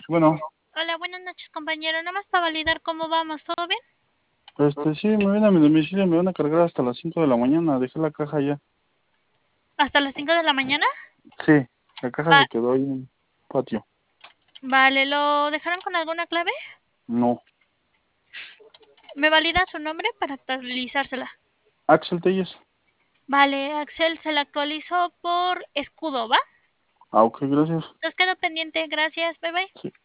Bueno, Hola, buenas noches, compañero. Nada más para validar cómo vamos, ¿todo bien? sí, me viene a mi domicilio, me van a cargar hasta las 5 de la mañana, dejé la caja ya. ¿Hasta las 5 de la mañana? Sí, la caja Va se quedó ahí en el patio. vale, ¿lo dejaron con alguna clave? No. ¿Me valida su nombre para actualizársela? Axel Telles. Vale, Axel se la actualizó por escudo, ¿va? Ah, ok, gracias. Entonces quedo pendiente. Gracias, bye bye. Sí.